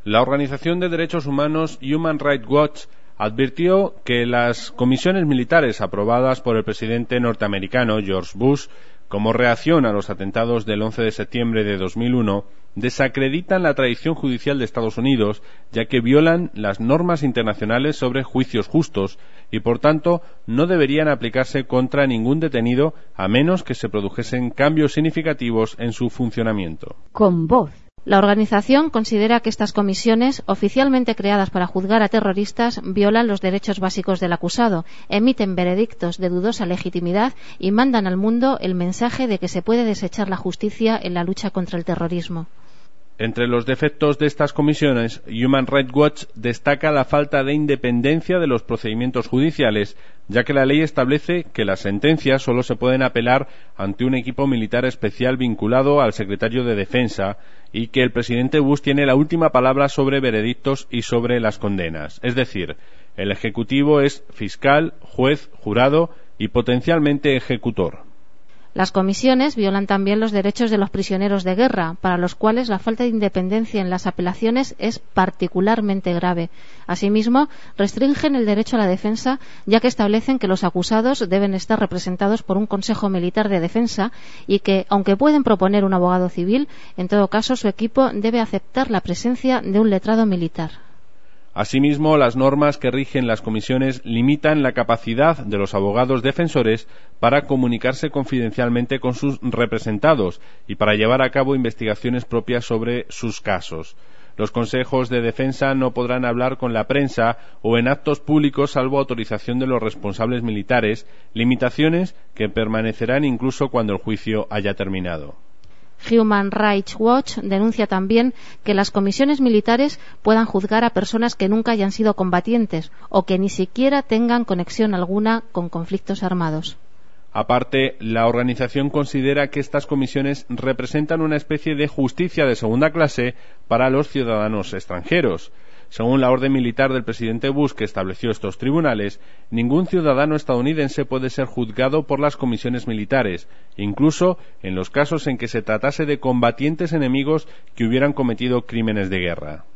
La Organización de Derechos Humanos Human Rights Watch advirtió que las comisiones militares aprobadas por el presidente norteamericano George Bush como reacción a los atentados del 11 de septiembre de 2001 desacreditan la tradición judicial de Estados Unidos, ya que violan las normas internacionales sobre juicios justos y, por tanto, no deberían aplicarse contra ningún detenido a menos que se produjesen cambios significativos en su funcionamiento. Con voz. La organización considera que estas comisiones, oficialmente creadas para juzgar a terroristas, violan los derechos básicos del acusado, emiten veredictos de dudosa legitimidad y mandan al mundo el mensaje de que se puede desechar la justicia en la lucha contra el terrorismo. Entre los defectos de estas comisiones, Human Rights Watch destaca la falta de independencia de los procedimientos judiciales, ya que la ley establece que las sentencias solo se pueden apelar ante un equipo militar especial vinculado al secretario de Defensa y que el presidente Bush tiene la última palabra sobre veredictos y sobre las condenas. Es decir, el Ejecutivo es fiscal, juez, jurado y potencialmente ejecutor. Las comisiones violan también los derechos de los prisioneros de guerra, para los cuales la falta de independencia en las apelaciones es particularmente grave. Asimismo, restringen el derecho a la defensa, ya que establecen que los acusados deben estar representados por un Consejo Militar de Defensa y que, aunque pueden proponer un abogado civil, en todo caso su equipo debe aceptar la presencia de un letrado militar. Asimismo, las normas que rigen las comisiones limitan la capacidad de los abogados defensores para comunicarse confidencialmente con sus representados y para llevar a cabo investigaciones propias sobre sus casos. Los consejos de defensa no podrán hablar con la prensa o en actos públicos salvo autorización de los responsables militares, limitaciones que permanecerán incluso cuando el juicio haya terminado. Human Rights Watch denuncia también que las comisiones militares puedan juzgar a personas que nunca hayan sido combatientes o que ni siquiera tengan conexión alguna con conflictos armados. Aparte, la organización considera que estas comisiones representan una especie de justicia de segunda clase para los ciudadanos extranjeros. Según la orden militar del presidente Bush que estableció estos tribunales, ningún ciudadano estadounidense puede ser juzgado por las comisiones militares, incluso en los casos en que se tratase de combatientes enemigos que hubieran cometido crímenes de guerra.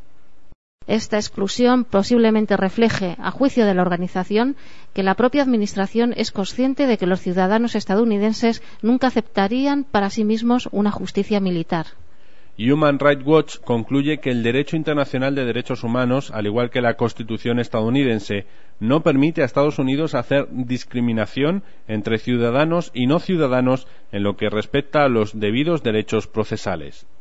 Esta exclusión posiblemente refleje, a juicio de la organización, que la propia administración es consciente de que los ciudadanos estadounidenses nunca aceptarían para sí mismos una justicia militar. Human Rights Watch concluye que el derecho internacional de derechos humanos, al igual que la Constitución estadounidense, no permite a Estados Unidos hacer discriminación entre ciudadanos y no ciudadanos en lo que respecta a los debidos derechos procesales.